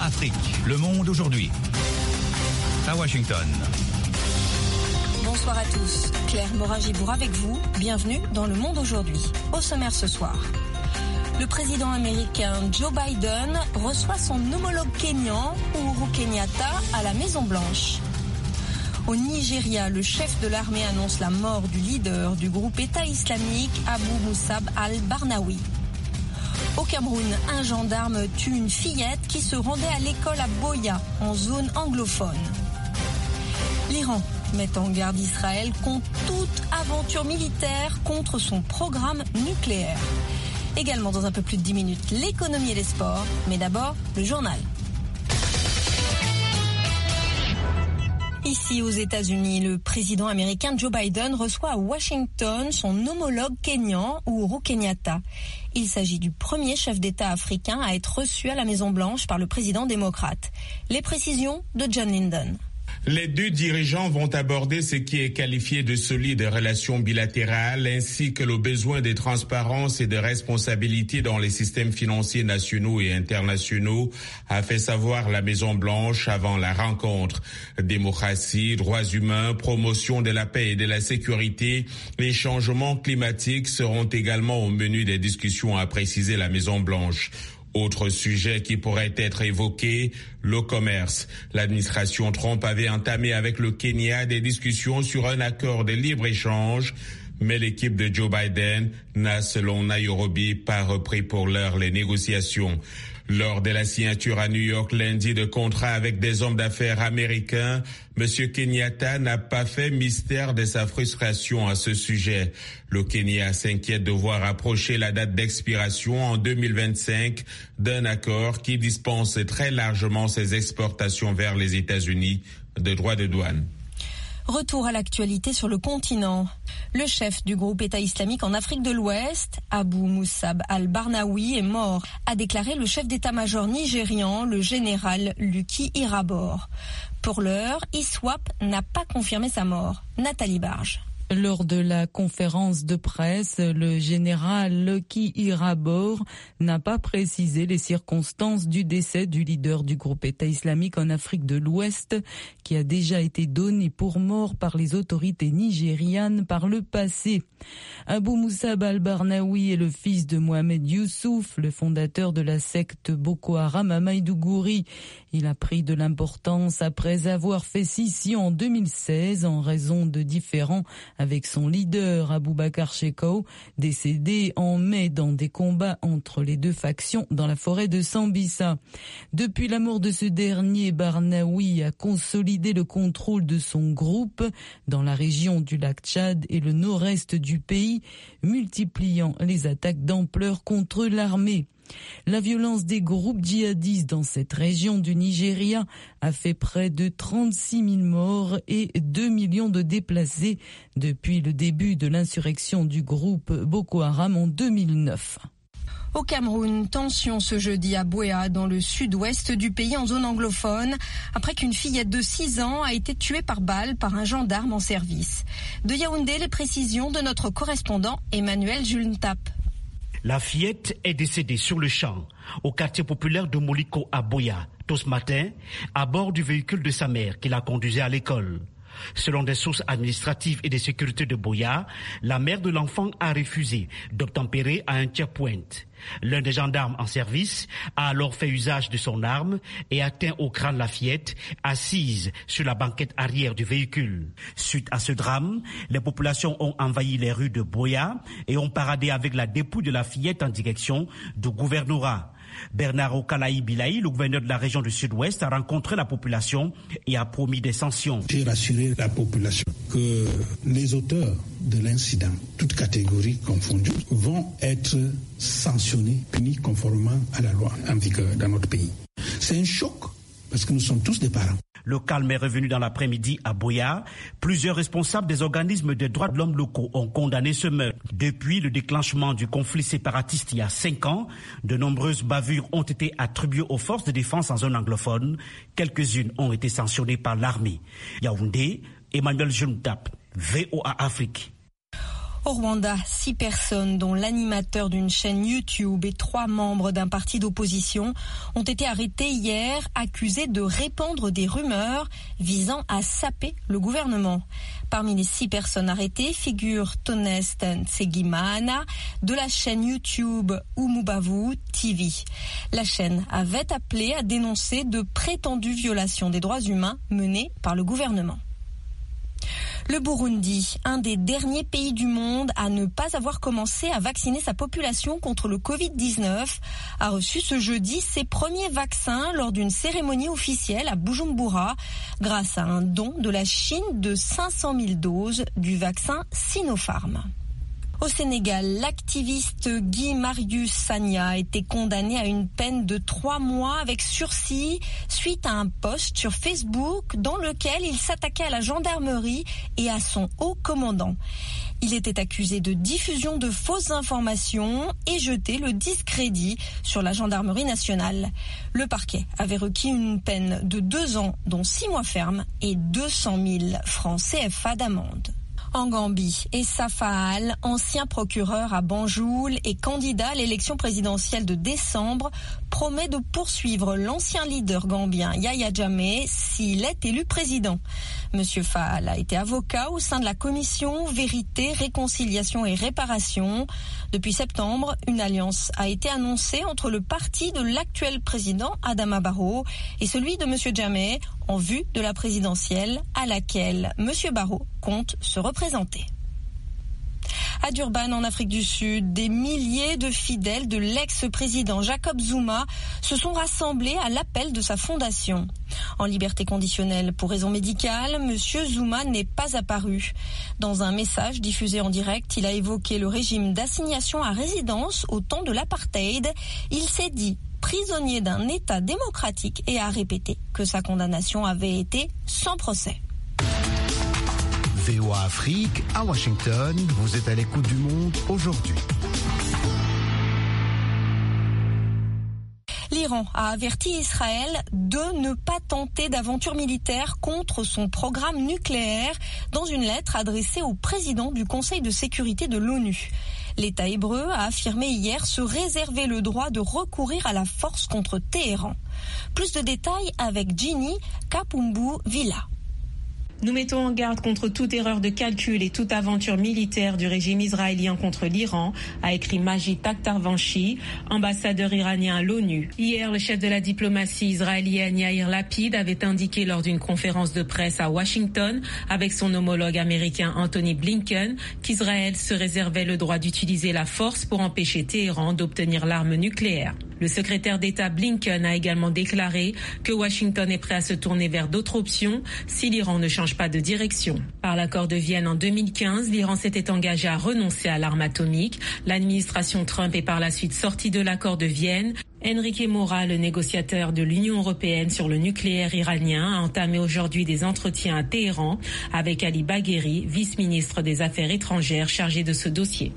VOA Afrique, Le Monde aujourd'hui. À Washington. Bonsoir à tous. Claire Morin-Gibour avec vous. Bienvenue dans Le Monde aujourd'hui. Au sommaire ce soir. Le président américain Joe Biden reçoit son homologue kényan, Uhuru Kenyatta, à la Maison-Blanche. Au Nigeria, le chef de l'armée annonce la mort du leader du groupe État islamique Abu Musab al-Barnawi. Au Cameroun, un gendarme tue une fillette qui se rendait à l'école à Boya, en zone anglophone. L'Iran met en garde Israël contre toute aventure militaire contre son programme nucléaire. Également dans un peu plus de 10 minutes, l'économie et les sports, mais d'abord le journal. Ici aux États-Unis, le président américain Joe Biden reçoit à Washington son homologue kényan, Uhuru Kenyatta. Il s'agit du premier chef d'État africain à être reçu à la Maison-Blanche par le président démocrate. Les précisions de John Linden. Les deux dirigeants vont aborder ce qui est qualifié de solides relations bilatérales ainsi que le besoin de transparence et de responsabilité dans les systèmes financiers nationaux et internationaux, a fait savoir la Maison-Blanche avant la rencontre. Démocratie, droits humains, promotion de la paix et de la sécurité, les changements climatiques seront également au menu des discussions, a précisé la Maison-Blanche. Autre sujet qui pourrait être évoqué, le commerce. L'administration Trump avait entamé avec le Kenya des discussions sur un accord de libre-échange, mais l'équipe de Joe Biden n'a, selon Nairobi, pas repris pour l'heure les négociations. Lors de la signature à New York lundi de contrats avec des hommes d'affaires américains, M. Kenyatta n'a pas fait mystère de sa frustration à ce sujet. Le Kenya s'inquiète de voir approcher la date d'expiration en 2025 d'un accord qui dispense très largement ses exportations vers les États-Unis de droits de douane. Retour à l'actualité sur le continent. Le chef du groupe État islamique en Afrique de l'Ouest, Abu Musab al-Barnawi, est mort, a déclaré le chef d'état-major nigérian, le général Lucky Irabor. Pour l'heure, ISWAP n'a pas confirmé sa mort. Nathalie Barge. Lors de la conférence de presse, le général Lucky Irabor n'a pas précisé les circonstances du décès du leader du groupe État islamique en Afrique de l'Ouest, qui a déjà été donné pour mort par les autorités nigérianes par le passé. Abu Musab al-Barnawi est le fils de Mohamed Youssouf, le fondateur de la secte Boko Haram à Maïdougouri. Il a pris de l'importance après avoir fait scission en 2016 en raison de différends avec son leader Aboubakar Shekau, décédé en mai dans des combats entre les deux factions dans la forêt de Sambisa. Depuis la mort de ce dernier, Barnawi a consolidé le contrôle de son groupe dans la région du lac Tchad et le nord-est du pays, multipliant les attaques d'ampleur contre l'armée. La violence des groupes djihadistes dans cette région du Nigeria a fait près de 36 000 morts et 2 millions de déplacés depuis le début de l'insurrection du groupe Boko Haram en 2009. Au Cameroun, tension ce jeudi à Boya, dans le sud-ouest du pays en zone anglophone, après qu'une fillette de 6 ans a été tuée par balle par un gendarme en service. De Yaoundé, les précisions de notre correspondant Emmanuel Juntap. La fillette est décédée sur le champ, au quartier populaire de Moliko à Boya, tôt ce matin, à bord du véhicule de sa mère qui la conduisait à l'école. Selon des sources administratives et de sécurité de Boya, la mère de l'enfant a refusé d'obtempérer à un checkpoint. L'un des gendarmes en service a alors fait usage de son arme et atteint au crâne la fillette assise sur la banquette arrière du véhicule. Suite à ce drame, les populations ont envahi les rues de Boya et ont paradé avec la dépouille de la fillette en direction du gouvernorat. Bernard Okalaï Bilaï, le gouverneur de la région du Sud-Ouest, a rencontré la population et a promis des sanctions. J'ai rassuré la population que les auteurs de l'incident, toutes catégories confondues, vont être sanctionnés, punis conformément à la loi en vigueur dans notre pays. C'est un choc parce que nous sommes tous des parents. Le calme est revenu dans l'après-midi à Boya. Plusieurs responsables des organismes de droits de l'homme locaux ont condamné ce meurtre. Depuis le déclenchement du conflit séparatiste il y a 5 ans, de nombreuses bavures ont été attribuées aux forces de défense en zone anglophone. Quelques-unes ont été sanctionnées par l'armée. Yaoundé, Emmanuel Juntap, VOA Afrique. Au Rwanda, 6 personnes, dont l'animateur d'une chaîne YouTube et 3 membres d'un parti d'opposition, ont été arrêtés hier, accusés de répandre des rumeurs visant à saper le gouvernement. Parmi les 6 personnes arrêtées figure Tonest Nsegimana de la chaîne YouTube Umubavu TV. La chaîne avait appelé à dénoncer de prétendues violations des droits humains menées par le gouvernement. Le Burundi, un des derniers pays du monde à ne pas avoir commencé à vacciner sa population contre le Covid-19, a reçu ce jeudi ses premiers vaccins lors d'une cérémonie officielle à Bujumbura, grâce à un don de la Chine de 500 000 doses du vaccin Sinopharm. Au Sénégal, l'activiste Guy Marius Sagna a été condamné à une peine de 3 mois avec sursis suite à un post sur Facebook dans lequel il s'attaquait à la gendarmerie et à son haut commandant. Il était accusé de diffusion de fausses informations et jeter le discrédit sur la gendarmerie nationale. Le parquet avait requis une peine de 2 ans, dont 6 mois ferme et 200 000 francs CFA d'amende. En Gambie, Essa Faal, ancien procureur à Banjul et candidat à l'élection présidentielle de décembre, promet de poursuivre l'ancien leader gambien Yahya Jammeh s'il est élu président. Monsieur Faal a été avocat au sein de la commission Vérité, Réconciliation et Réparation. Depuis septembre, une alliance a été annoncée entre le parti de l'actuel président Adama Barrow et celui de Monsieur Jammeh en vue de la présidentielle à laquelle Monsieur Barrow compte se représenter. À Durban, en Afrique du Sud, des milliers de fidèles de l'ex-président Jacob Zuma se sont rassemblés à l'appel de sa fondation. En liberté conditionnelle pour raison médicale, M. Zuma n'est pas apparu. Dans un message diffusé en direct, il a évoqué le régime d'assignation à résidence au temps de l'apartheid. Il s'est dit prisonnier d'un État démocratique et a répété que sa condamnation avait été sans procès. VOA Afrique, à Washington, vous êtes à l'écoute du monde aujourd'hui. L'Iran a averti Israël de ne pas tenter d'aventure militaire contre son programme nucléaire dans une lettre adressée au président du Conseil de sécurité de l'ONU. L'État hébreu a affirmé hier se réserver le droit de recourir à la force contre Téhéran. Plus de détails avec Ginny Kapumbu Villa. Nous mettons en garde contre toute erreur de calcul et toute aventure militaire du régime israélien contre l'Iran, a écrit Majid Takhtarvanchi, ambassadeur iranien à l'ONU. Hier, le chef de la diplomatie israélienne Yair Lapid avait indiqué lors d'une conférence de presse à Washington avec son homologue américain Anthony Blinken qu'Israël se réservait le droit d'utiliser la force pour empêcher Téhéran d'obtenir l'arme nucléaire. Le secrétaire d'État Blinken a également déclaré que Washington est prêt à se tourner vers d'autres options si l'Iran ne change pas de direction. Par l'accord de Vienne en 2015, l'Iran s'était engagé à renoncer à l'arme atomique. L'administration Trump est par la suite sortie de l'accord de Vienne. Enrique Mora, le négociateur de l'Union européenne sur le nucléaire iranien, a entamé aujourd'hui des entretiens à Téhéran avec Ali Bagheri, vice-ministre des Affaires étrangères chargé de ce dossier.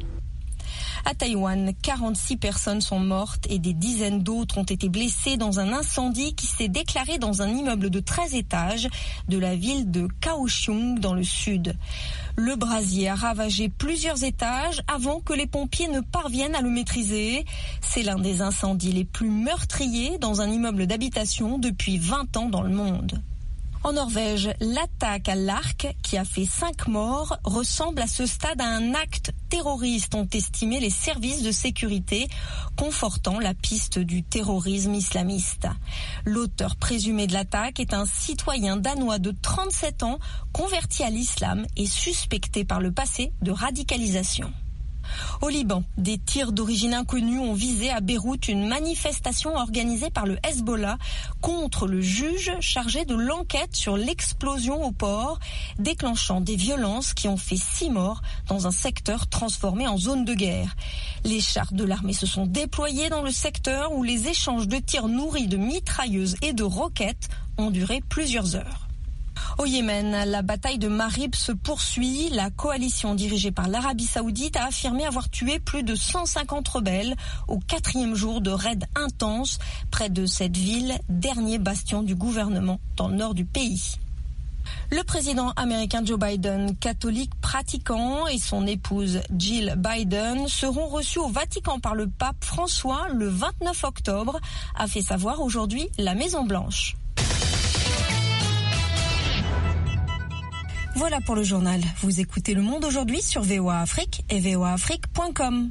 À Taïwan, 46 personnes sont mortes et des dizaines d'autres ont été blessées dans un incendie qui s'est déclaré dans un immeuble de 13 étages de la ville de Kaohsiung dans le sud. Le brasier a ravagé plusieurs étages avant que les pompiers ne parviennent à le maîtriser. C'est l'un des incendies les plus meurtriers dans un immeuble d'habitation depuis 20 ans dans le monde. En Norvège, l'attaque à l'arc, qui a fait 5 morts, ressemble à ce stade à un acte terroriste, ont estimé les services de sécurité, confortant la piste du terrorisme islamiste. L'auteur présumé de l'attaque est un citoyen danois de 37 ans, converti à l'islam et suspecté par le passé de radicalisation. Au Liban, des tirs d'origine inconnue ont visé à Beyrouth une manifestation organisée par le Hezbollah contre le juge chargé de l'enquête sur l'explosion au port, déclenchant des violences qui ont fait 6 morts dans un secteur transformé en zone de guerre. Les chars de l'armée se sont déployés dans le secteur où les échanges de tirs nourris de mitrailleuses et de roquettes ont duré plusieurs heures. Au Yémen, la bataille de Marib se poursuit. La coalition dirigée par l'Arabie Saoudite a affirmé avoir tué plus de 150 rebelles au 4e jour de raids intenses près de cette ville, dernier bastion du gouvernement dans le nord du pays. Le président américain Joe Biden, catholique pratiquant, et son épouse Jill Biden seront reçus au Vatican par le pape François le 29 octobre, a fait savoir aujourd'hui la Maison-Blanche. Voilà pour le journal. Vous écoutez Le Monde aujourd'hui sur VOA Afrique et voaafrique.com.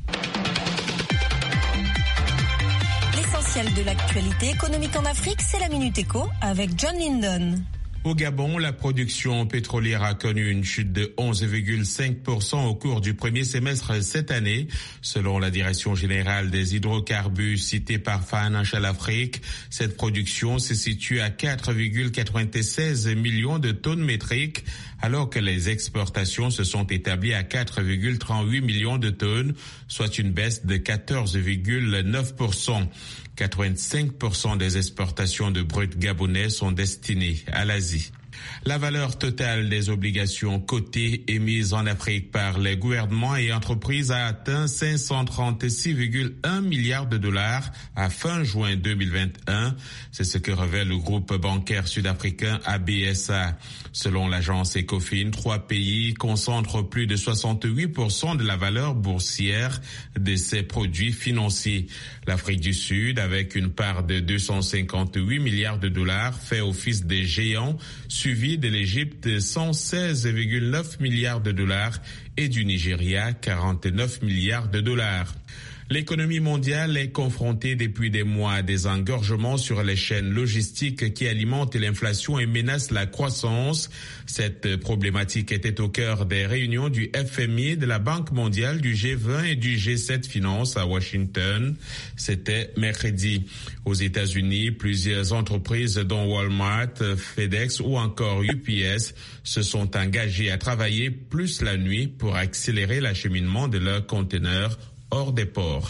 L'essentiel de l'actualité économique en Afrique, c'est la Minute Éco avec John Lindon. Au Gabon, la production pétrolière a connu une chute de 11,5% au cours du premier semestre cette année. Selon la Direction générale des hydrocarbures citée par Financial Afrique, cette production se situe à 4,96 millions de tonnes métriques, alors que les exportations se sont établies à 4,38 millions de tonnes, soit une baisse de 14,9%. 85% des exportations de brut gabonais sont destinées à l'Asie. La valeur totale des obligations cotées émises en Afrique par les gouvernements et entreprises a atteint 536,1 milliards de dollars à fin juin 2021. C'est ce que révèle le groupe bancaire sud-africain ABSA. Selon l'agence Ecofin, 3 pays concentrent plus de 68% de la valeur boursière de ces produits financiers. L'Afrique du Sud, avec une part de 258 milliards de dollars, fait office des géants, suivi de l'Égypte 116,9 milliards de dollars et du Nigeria 49 milliards de dollars. L'économie mondiale est confrontée depuis des mois à des engorgements sur les chaînes logistiques qui alimentent l'inflation et menacent la croissance. Cette problématique était au cœur des réunions du FMI, de la Banque mondiale, du G20 et du G7 Finance à Washington. C'était mercredi. Aux États-Unis, plusieurs entreprises dont Walmart, FedEx ou encore UPS se sont engagées à travailler plus la nuit pour accélérer l'acheminement de leurs conteneurs hors des ports.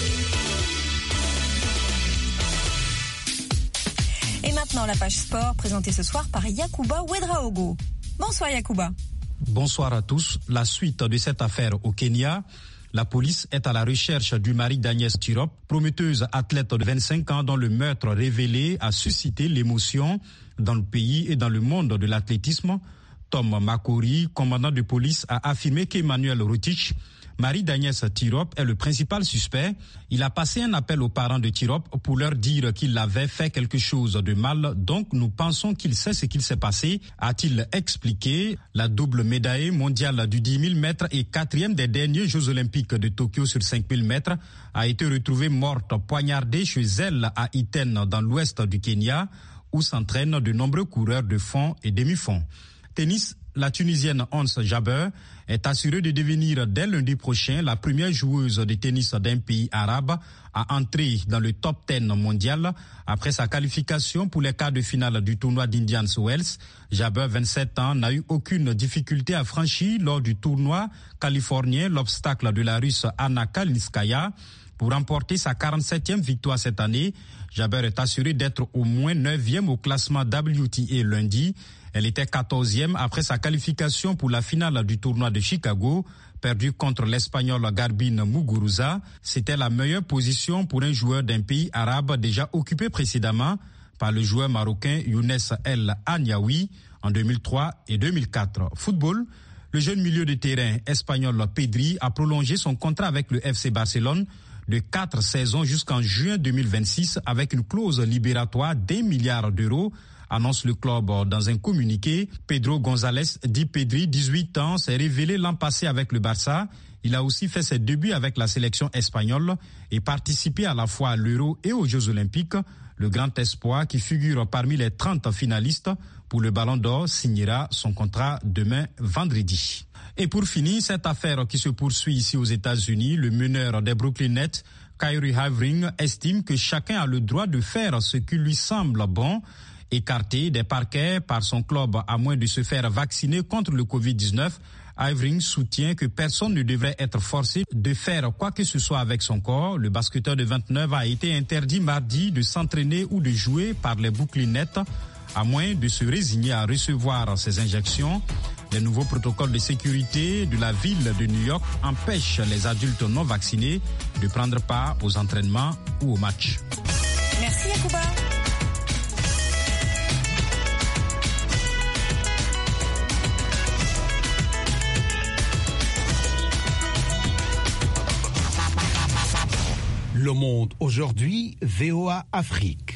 Et maintenant la page sport présentée ce soir par Yacouba Ouedraogo. Bonsoir Yacouba. Bonsoir à tous. La suite de cette affaire au Kenya. La police est à la recherche du mari d'Agnès Tirop, prometteuse athlète de 25 ans dont le meurtre révélé a suscité l'émotion dans le pays et dans le monde de l'athlétisme. Tom Makori, commandant de police, a affirmé qu'Emmanuel Rotich, mari d'Agnès Tirop, est le principal suspect. Il a passé un appel aux parents de Tirop pour leur dire qu'il avait fait quelque chose de mal. Donc, nous pensons qu'il sait ce qu'il s'est passé, a-t-il expliqué. La double médaille mondiale du 10 000 mètres et 4e des derniers Jeux olympiques de Tokyo sur 5 000 mètres a été retrouvée morte, poignardée chez elle à Iten, dans l'ouest du Kenya, où s'entraînent de nombreux coureurs de fond et demi-fond. Tennis, la Tunisienne Ons Jabeur est assurée de devenir dès lundi prochain la première joueuse de tennis d'un pays arabe à entrer dans le top 10 mondial après sa qualification pour les quarts de finale du tournoi d'Indian Wells. Jabeur, 27 ans, n'a eu aucune difficulté à franchir lors du tournoi californien l'obstacle de la Russe Anna Kalinskaya. Pour remporter sa 47e victoire cette année, Jabeur est assurée d'être au moins 9e au classement WTA lundi. Elle était 14e après sa qualification pour la finale du tournoi de Chicago, perdue contre l'Espagnol Garbine Muguruza. C'était la meilleure position pour un joueur d'un pays arabe déjà occupé précédemment par le joueur marocain Younes El Agnaoui en 2003 et 2004. Football, le jeune milieu de terrain espagnol Pedri a prolongé son contrat avec le FC Barcelone de 4 saisons jusqu'en juin 2026 avec une clause libératoire d'1 milliard d'euros, annonce le club dans un communiqué. Pedro González, dit Pedri, 18 ans, s'est révélé l'an passé avec le Barça. Il a aussi fait ses débuts avec la sélection espagnole et participé à la fois à l'Euro et aux Jeux Olympiques. Le grand espoir qui figure parmi les 30 finalistes pour le Ballon d'Or signera son contrat demain vendredi. Et pour finir, cette affaire qui se poursuit ici aux États-Unis, le meneur des Brooklyn Nets, Kyrie Irving, estime que chacun a le droit de faire ce qui lui semble bon. Écarté des parquets par son club à moins de se faire vacciner contre le Covid-19, Irving soutient que personne ne devrait être forcé de faire quoi que ce soit avec son corps. Le basketteur de 29 a été interdit mardi de s'entraîner ou de jouer par les Brooklyn Nets, à moins de se résigner à recevoir ces injections. Les nouveaux protocoles de sécurité de la ville de New York empêchent les adultes non vaccinés de prendre part aux entraînements ou aux matchs. Merci Yacouba. Le Monde aujourd'hui, VOA Afrique.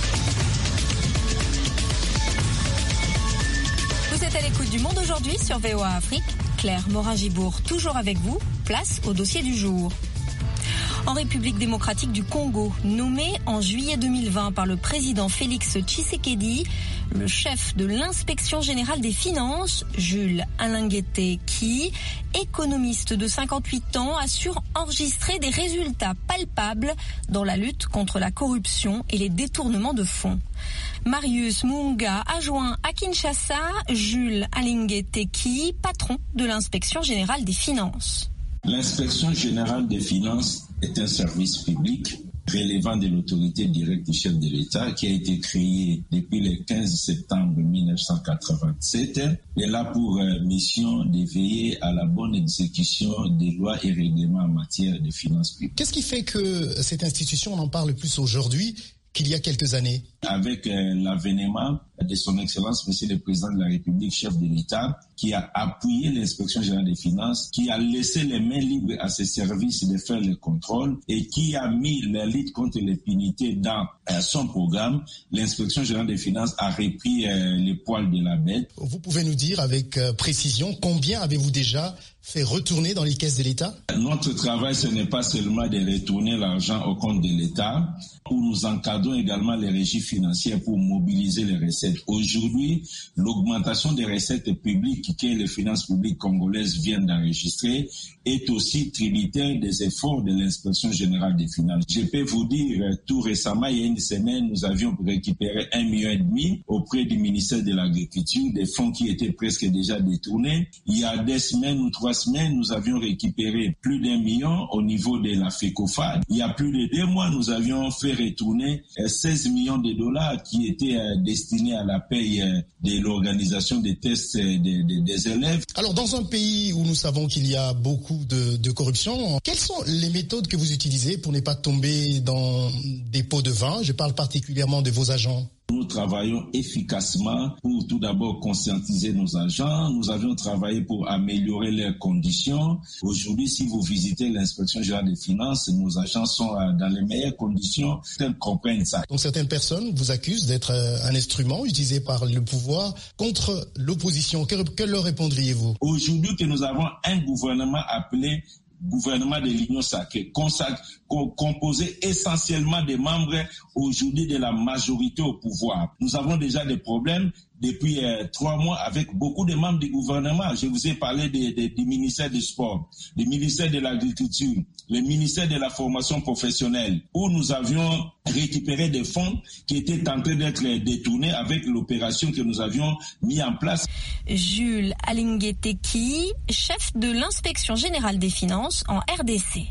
Vous êtes à l'écoute du Monde aujourd'hui sur VOA Afrique. Claire Morin-Gibourg, toujours avec vous. Place au dossier du jour. En République démocratique du Congo, nommé en juillet 2020 par le président Félix Tshisekedi, le chef de l'inspection générale des finances, Jules Alinguete-Ki, économiste de 58 ans, assure enregistrer des résultats palpables dans la lutte contre la corruption et les détournements de fonds. Marius Munga a joint à Kinshasa Jules Alinguete-Ki, patron de l'inspection générale des finances. L'inspection générale des finances est un service public relevant de l'autorité directe du chef de l'État qui a été créé depuis le 15 septembre 1987 et là pour mission de veiller à la bonne exécution des lois et règlements en matière de finances publiques. Qu'est-ce qui fait que cette institution en parle plus aujourd'hui qu'il y a quelques années? Avec l'avènement de son Excellence, Monsieur le Président de la République, chef de l'État, qui a appuyé l'inspection générale des finances, qui a laissé les mains libres à ses services de faire le contrôle et qui a mis la lutte contre l'impunité dans son programme, l'inspection générale des finances a repris les poils de la bête. Vous pouvez nous dire avec précision combien avez-vous déjà fait retourner dans les caisses de l'État? Notre travail, ce n'est pas seulement de retourner l'argent au compte de l'État, où nous encadrons également les régies financières pour mobiliser les recettes. Aujourd'hui, l'augmentation des recettes publiques que les finances publiques congolaises viennent d'enregistrer est aussi tributaire des efforts de l'inspection générale des finances. Je peux vous dire, tout récemment, il y a une semaine, nous avions récupéré 1,5 million auprès du ministère de l'Agriculture, des fonds qui étaient presque déjà détournés. Il y a 2 semaines ou 3 semaines, nous avions récupéré plus d'1 million au niveau de la FECOFA. Il y a plus de 2 mois, nous avions fait retourner 16 millions de dollars qui étaient destinés à la paye de l'organisation des tests des élèves. Alors, dans un pays où nous savons qu'il y a beaucoup de corruption, quelles sont les méthodes que vous utilisez pour ne pas tomber dans des pots de vin? Je parle particulièrement de vos agents. Nous travaillons efficacement pour tout d'abord conscientiser nos agents. Nous avions travaillé pour améliorer leurs conditions. Aujourd'hui, si vous visitez l'inspection générale des finances, nos agents sont dans les meilleures conditions. Certains comprennent ça. Donc certaines personnes vous accusent d'être un instrument utilisé par le pouvoir contre l'opposition. Que leur répondriez-vous? Aujourd'hui que nous avons un gouvernement appelé gouvernement de l'Union sacrée, composé essentiellement des membres aujourd'hui de la majorité au pouvoir. Nous avons déjà des problèmes depuis 3 mois avec beaucoup de membres du gouvernement. Je vous ai parlé du ministère du Sport, du ministère de l'Agriculture, le ministère de la Formation professionnelle, où nous avions récupéré des fonds qui étaient en train d'être détournés avec l'opération que nous avions mis en place. Jules Alinguete-Ki, chef de l'inspection générale des finances en RDC.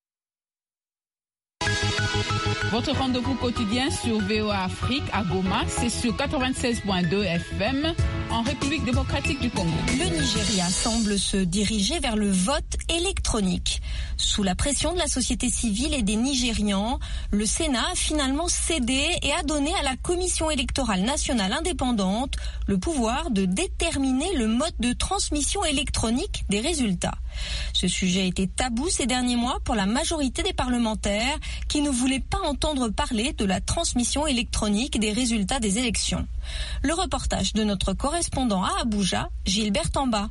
Votre rendez-vous quotidien sur VOA Afrique à Goma, c'est sur 96.2 FM en République démocratique du Congo. Le Nigeria semble se diriger vers le vote électronique. Sous la pression de la société civile et des Nigérians, le Sénat a finalement cédé et a donné à la Commission électorale nationale indépendante le pouvoir de déterminer le mode de transmission électronique des résultats. Ce sujet était tabou ces derniers mois pour la majorité des parlementaires qui ne voulaient pas entendre parler de la transmission électronique des résultats des élections. Le reportage de notre correspondant à Abuja, Gilbert Tamba.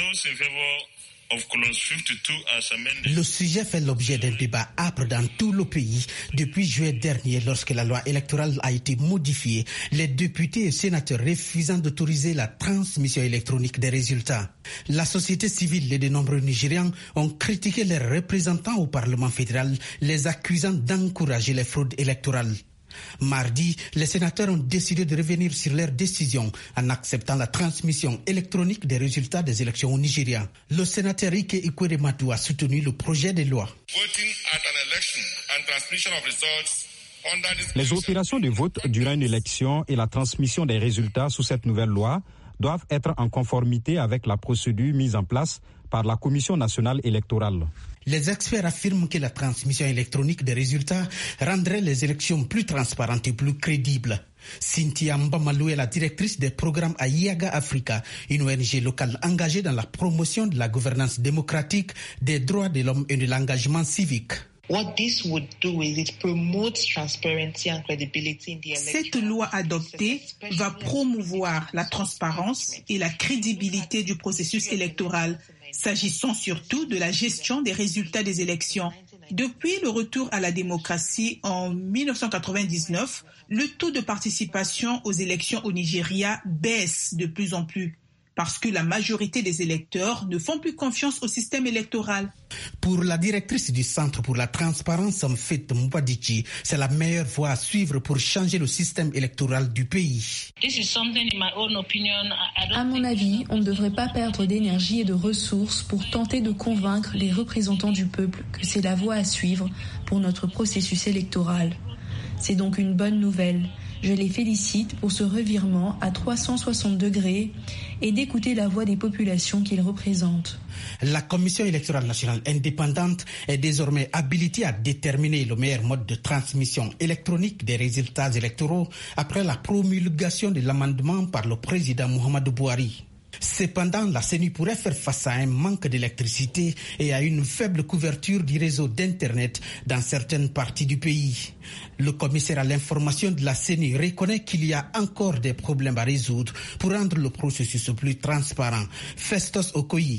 Le sujet fait l'objet d'un débat âpre dans tout le pays. Depuis juillet dernier, lorsque la loi électorale a été modifiée, les députés et sénateurs refusant d'autoriser la transmission électronique des résultats. La société civile et de nombreux Nigérians ont critiqué leurs représentants au Parlement fédéral, les accusant d'encourager les fraudes électorales. Mardi, les sénateurs ont décidé de revenir sur leur décision en acceptant la transmission électronique des résultats des élections au Nigeria. Le sénateur Ike Ikweremadu a soutenu le projet de loi. Les opérations de vote durant une élection et la transmission des résultats sous cette nouvelle loi doivent être en conformité avec la procédure mise en place par la Commission nationale électorale. Les experts affirment que la transmission électronique des résultats rendrait les élections plus transparentes et plus crédibles. Cynthia Mbamalou est la directrice des programmes à Yaga Africa, une ONG locale engagée dans la promotion de la gouvernance démocratique, des droits de l'homme et de l'engagement civique. Cette loi adoptée va promouvoir la transparence et la crédibilité du processus électoral, s'agissant surtout de la gestion des résultats des élections. Depuis le retour à la démocratie en 1999, le taux de participation aux élections au Nigeria baisse de plus en plus, parce que la majorité des électeurs ne font plus confiance au système électoral. Pour la directrice du Centre pour la transparence, Mfet Mbadichi, c'est la meilleure voie à suivre pour changer le système électoral du pays. À mon avis, on ne devrait pas perdre d'énergie et de ressources pour tenter de convaincre les représentants du peuple que c'est la voie à suivre pour notre processus électoral. C'est donc une bonne nouvelle. Je les félicite pour ce revirement à 360 degrés et d'écouter la voix des populations qu'ils représentent. La Commission électorale nationale indépendante est désormais habilitée à déterminer le meilleur mode de transmission électronique des résultats électoraux après la promulgation de l'amendement par le président Muhammadu Buhari. Cependant, la CENI pourrait faire face à un manque d'électricité et à une faible couverture du réseau d'Internet dans certaines parties du pays. Le commissaire à l'information de la CENI reconnaît qu'il y a encore des problèmes à résoudre pour rendre le processus plus transparent. Festus Okoye.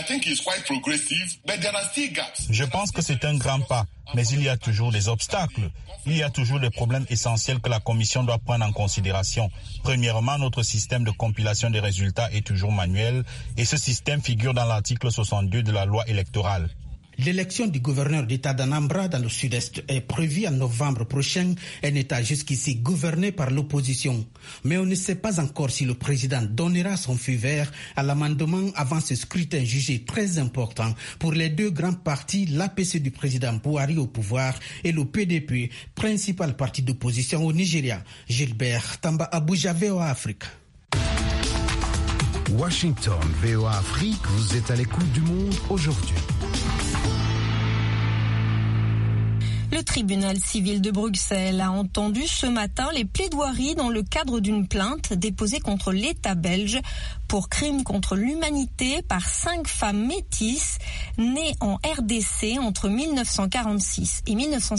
Je pense que c'est un grand pas, mais il y a toujours des obstacles. Il y a toujours des problèmes essentiels que la Commission doit prendre en considération. Premièrement, notre système de compilation des résultats est toujours manuel et ce système figure dans l'article 62 de la loi électorale. L'élection du gouverneur d'État d'Anambra dans le sud-est est prévue en novembre prochain, un État jusqu'ici gouverné par l'opposition. Mais on ne sait pas encore si le président donnera son feu vert à l'amendement avant ce scrutin jugé très important pour les deux grands partis, l'APC du président Buhari au pouvoir et le PDP, principal parti d'opposition au Nigeria. Gilbert Tamba, Abuja, VOA Afrique. Washington, VOA Afrique, vous êtes à l'écoute du monde aujourd'hui. Le tribunal civil de Bruxelles a entendu ce matin les plaidoiries dans le cadre d'une plainte déposée contre l'État belge pour crimes contre l'humanité par 5 femmes métisses nées en RDC entre 1946 et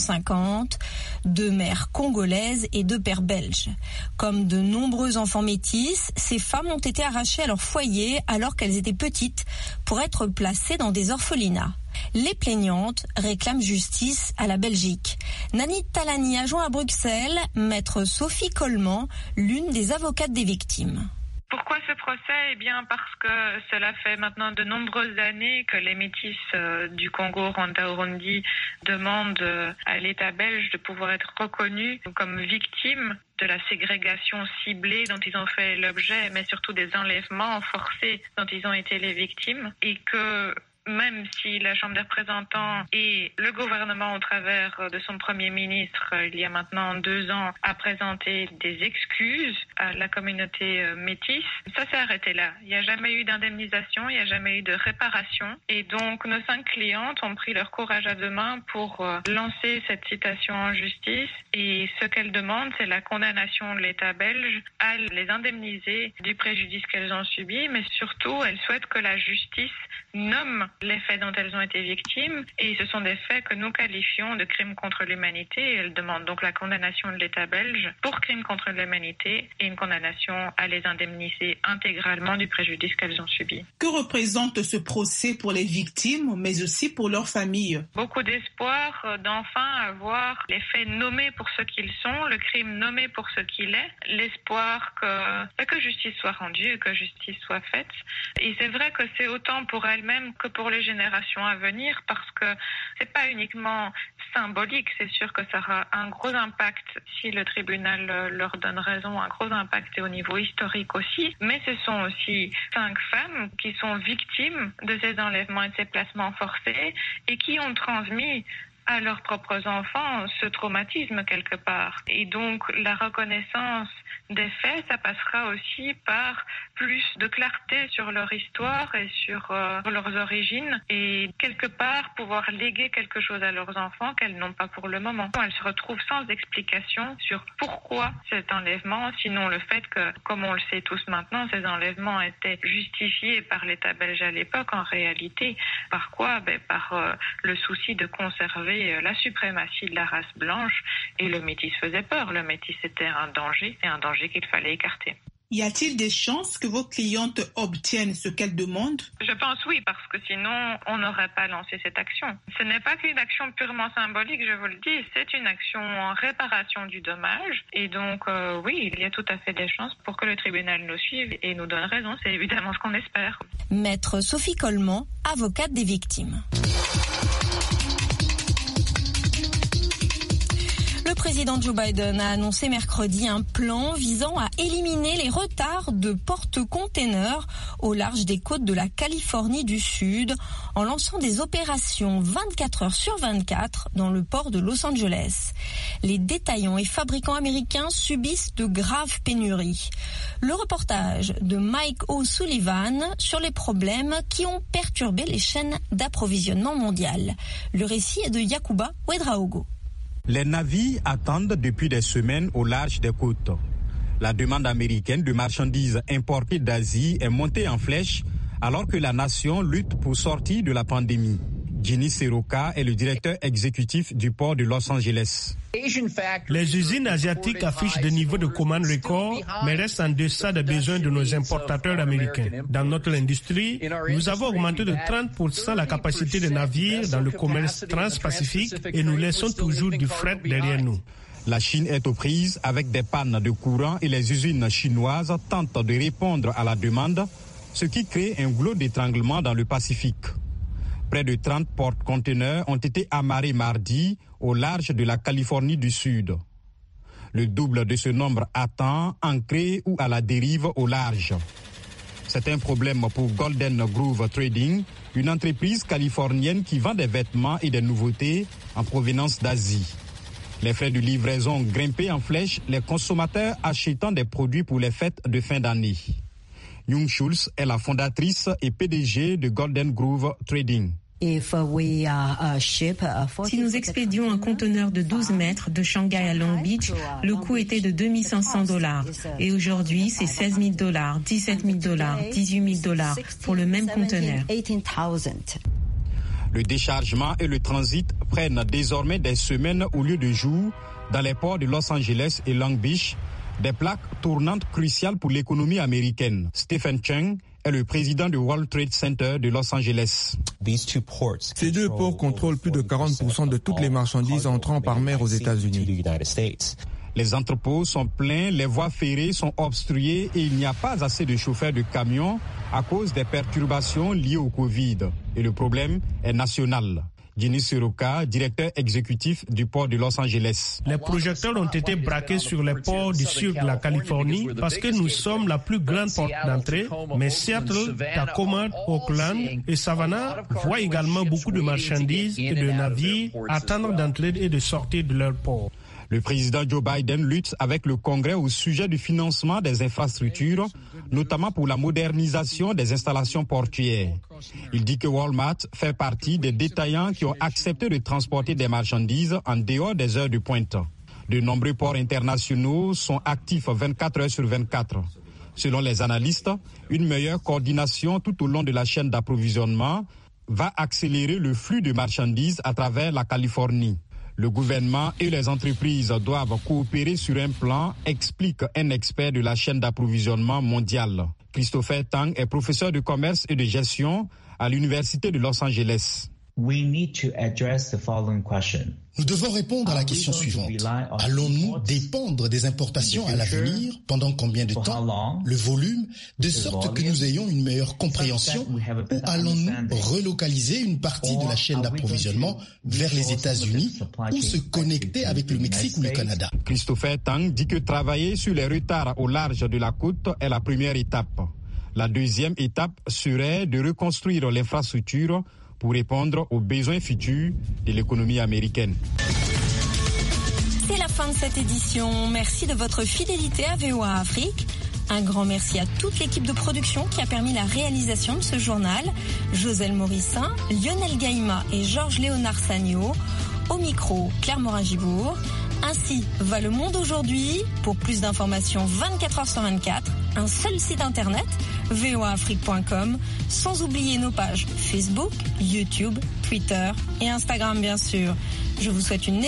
1950, 2 mères congolaises et 2 pères belges. Comme de nombreux enfants métis, ces femmes ont été arrachées à leur foyer alors qu'elles étaient petites pour être placées dans des orphelinats. Les plaignantes réclament justice à la Belgique. Nani Talani a joint à Bruxelles maître Sophie Coleman, l'une des avocates des victimes. Pourquoi ce procès ? Eh bien parce que cela fait maintenant de nombreuses années que les métis du Congo, Rwanda, Burundi demandent à l'État belge de pouvoir être reconnus comme victimes de la ségrégation ciblée dont ils ont fait l'objet, mais surtout des enlèvements forcés dont ils ont été les victimes, et que même si la Chambre des représentants et le gouvernement, au travers de son Premier ministre, il y a maintenant 2 ans, a présenté des excuses à la communauté métisse, ça s'est arrêté là. Il n'y a jamais eu d'indemnisation, il n'y a jamais eu de réparation. Et donc, nos 5 clientes ont pris leur courage à deux mains pour lancer cette citation en justice. Et ce qu'elles demandent, c'est la condamnation de l'État belge à les indemniser du préjudice qu'elles ont subi. Mais surtout, elles souhaitent que la justice nomme les faits dont elles ont été victimes, et ce sont des faits que nous qualifions de crimes contre l'humanité. Elles demandent donc la condamnation de l'État belge pour crimes contre l'humanité et une condamnation à les indemniser intégralement du préjudice qu'elles ont subi. Que représente ce procès pour les victimes, mais aussi pour leurs familles ? Beaucoup d'espoir d'enfin avoir les faits nommés pour ce qu'ils sont, le crime nommé pour ce qu'il est, l'espoir que justice soit rendue, que justice soit faite. Et c'est vrai que c'est autant pour elles-mêmes que pour les générations à venir, parce que c'est pas uniquement symbolique, c'est sûr que ça aura un gros impact si le tribunal leur donne raison, un gros impact au niveau historique aussi, mais ce sont aussi 5 femmes qui sont victimes de ces enlèvements et de ces placements forcés et qui ont transmis à leurs propres enfants ce traumatisme quelque part. Et donc la reconnaissance des faits, ça passera aussi par plus de clarté sur leur histoire et sur leurs origines, et quelque part pouvoir léguer quelque chose à leurs enfants qu'elles n'ont pas pour le moment. Elles se retrouvent sans explication sur pourquoi cet enlèvement, sinon le fait que, comme on le sait tous maintenant, ces enlèvements étaient justifiés par l'État belge à l'époque, en réalité. Par quoi ? Par le souci de conserver avait la suprématie de la race blanche et le métis faisait peur. Le métis était un danger et un danger qu'il fallait écarter. Y a-t-il des chances que vos clientes obtiennent ce qu'elles demandent? Je pense oui, parce que sinon, on n'aurait pas lancé cette action. Ce n'est pas qu'une action purement symbolique, je vous le dis, c'est une action en réparation du dommage. Et donc, oui, il y a tout à fait des chances pour que le tribunal nous suive et nous donne raison. C'est évidemment ce qu'on espère. Maître Sophie Coleman, avocate des victimes. Le président Joe Biden a annoncé mercredi un plan visant à éliminer les retards de porte-containers au large des côtes de la Californie du Sud en lançant des opérations 24 heures sur 24 dans le port de Los Angeles. Les détaillants et fabricants américains subissent de graves pénuries. Le reportage de Mike O'Sullivan sur les problèmes qui ont perturbé les chaînes d'approvisionnement mondiales. Le récit est de Yacouba Ouedraogo. Les navires attendent depuis des semaines au large des côtes. La demande américaine de marchandises importées d'Asie est montée en flèche alors que la nation lutte pour sortir de la pandémie. Ginny Seroka est le directeur exécutif du port de Los Angeles. Les usines asiatiques affichent des niveaux de commandes records, mais restent en deçà des besoins de nos importateurs américains. Dans notre industrie, nous avons augmenté de 30% la capacité des navires dans le commerce transpacifique et nous laissons toujours du fret derrière nous. La Chine est aux prises avec des pannes de courant et les usines chinoises tentent de répondre à la demande, ce qui crée un goulot d'étranglement dans le Pacifique. Près de 30 porte-conteneurs ont été amarrés mardi au large de la Californie du Sud. Le double de ce nombre attend, ancré ou à la dérive au large. C'est un problème pour Golden Groove Trading, une entreprise californienne qui vend des vêtements et des nouveautés en provenance d'Asie. Les frais de livraison ont grimpé en flèche, les consommateurs achetant des produits pour les fêtes de fin d'année. Young Schultz est la fondatrice et PDG de Golden Groove Trading. Si nous expédions un conteneur de 12 mètres de Shanghai à Long Beach, le coût était de $2,500. Et aujourd'hui, c'est $16,000, $17,000, $18,000 pour le même conteneur. Le déchargement et le transit prennent désormais des semaines au lieu de jours dans les ports de Los Angeles et Long Beach, des plaques tournantes cruciales pour l'économie américaine. Stephen Cheng est le président du World Trade Center de Los Angeles. Ces deux ports contrôlent plus de 40% de toutes les marchandises entrant par mer aux États-Unis. Les entrepôts sont pleins, les voies ferrées sont obstruées et il n'y a pas assez de chauffeurs de camions à cause des perturbations liées au Covid. Et le problème est national. Ginny Seroka, directeur exécutif du port de Los Angeles. Les projecteurs ont été braqués sur les ports du sud de la Californie parce que nous sommes la plus grande porte d'entrée, mais Seattle, Tacoma, Oakland et Savannah voient également beaucoup de marchandises et de navires attendre d'entrer et de sortir de leur port. Le président Joe Biden lutte avec le Congrès au sujet du financement des infrastructures, notamment pour la modernisation des installations portuaires. Il dit que Walmart fait partie des détaillants qui ont accepté de transporter des marchandises en dehors des heures de pointe. De nombreux ports internationaux sont actifs 24 heures sur 24. Selon les analystes, une meilleure coordination tout au long de la chaîne d'approvisionnement va accélérer le flux de marchandises à travers la Californie. Le gouvernement et les entreprises doivent coopérer sur un plan, explique un expert de la chaîne d'approvisionnement mondiale. Christopher Tang est professeur de commerce et de gestion à l'Université de Los Angeles. Nous devons répondre à la question suivante. Allons-nous dépendre des importations à l'avenir? Pendant combien de temps? Le volume? De sorte que nous ayons une meilleure compréhension? Ou allons-nous relocaliser une partie de la chaîne d'approvisionnement vers les États-Unis ou se connecter avec le Mexique ou le Canada? Christopher Tang dit que travailler sur les retards au large de la côte est la première étape. La deuxième étape serait de reconstruire l'infrastructure pour répondre aux besoins futurs de l'économie américaine. C'est la fin de cette édition. Merci de votre fidélité à VOA Afrique. Un grand merci à toute l'équipe de production qui a permis la réalisation de ce journal. Joselle Morissin, Lionel Gaïma et Georges-Léonard Sagno. Au micro, Claire Morin-Gibourg. Ainsi va le monde aujourd'hui. Pour plus d'informations 24 heures sur 24, un seul site internet, voaafrique.com, sans oublier nos pages Facebook, YouTube, Twitter et Instagram bien sûr. Je vous souhaite une